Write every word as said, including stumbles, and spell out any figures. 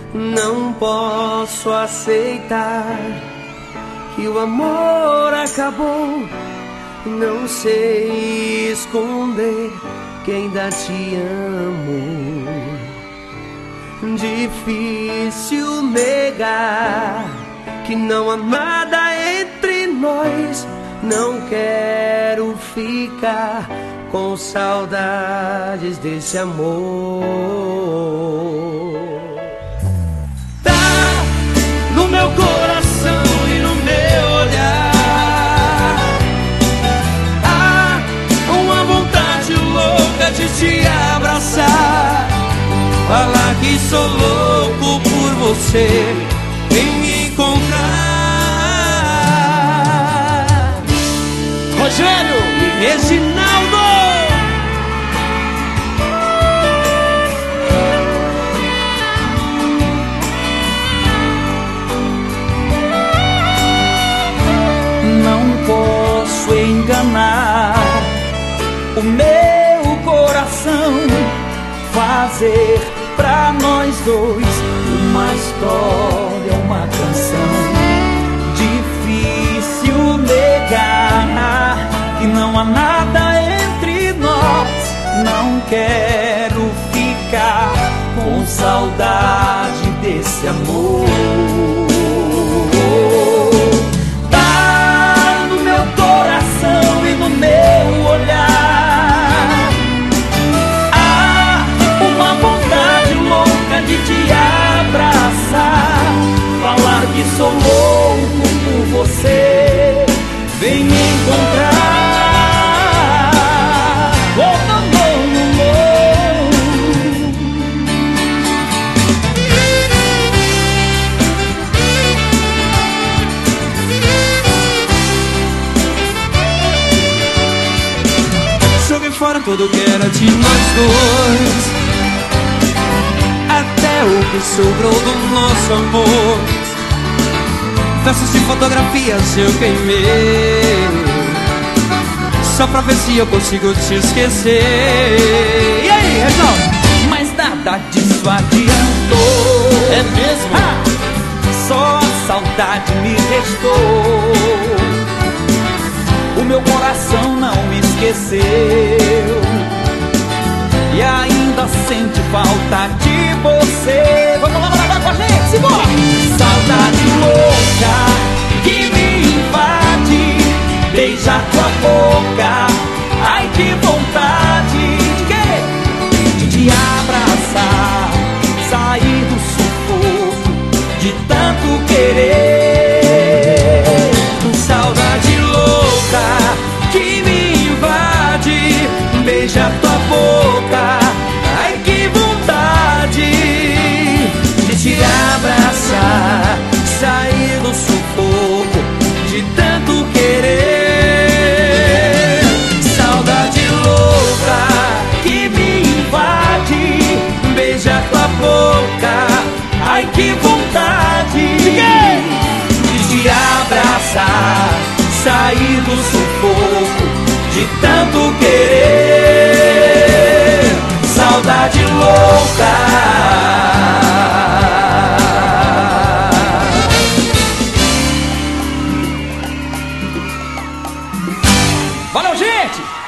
Não posso aceitar que o amor acabou. Não sei esconder que ainda te amo. Difícil negar que não há nada entre nós. Não quero ficar com saudades desse amor. Tá no meu coração e no meu olhar. Há uma vontade louca de te abraçar. Falar que sou louco por você, vem me encontrar. Rogério e Reginaldo. Não posso enganar o meu coração, fazer pra nós dois uma história, uma canção. Difícil negar que não há nada entre nós. Não quero ficar com saudade desse amor. Tá no meu coração e no meu olhar. Há uma vontade louca de te abraçar. Falar que sou louco por você, vem me encontrar. Oh, não, não, não, não. Joguei fora tudo que era de nós dois, até o que sobrou do nosso amor. Versos de fotografias eu queimei, só pra ver se eu consigo te esquecer. E aí, Reginaldo? mas nada disso adiantou. É mesmo? Ah, só a saudade me restou. O meu coração não me esqueceu e ainda sente falta de você. Vamos lá, vamos lá com a gente, segura! Saudade louca que me invade, beija tua boca, ai que vontade de quê? De te abraçar, sair do sufoco, de tanto querer. Saudade louca que me invade, beija tua boca, ai que vontade de te abraçar, sair do sufoco, de tanto querer. Saudade louca que me invade, beija tua boca, ai que vontade de te abraçar, sair do sufoco, de tanto querer. Saudade louca. Valeu, gente!